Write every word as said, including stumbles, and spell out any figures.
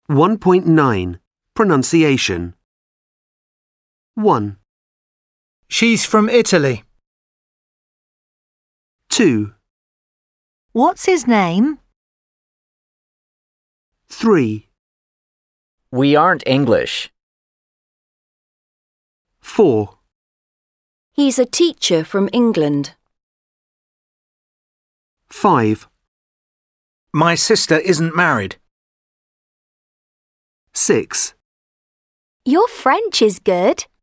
one point nine. Pronunciation. one, She's from Italy. two, What's his name? three, We aren't English. four, He's a teacher from England. five, My sister isn't married. six. Your French is good.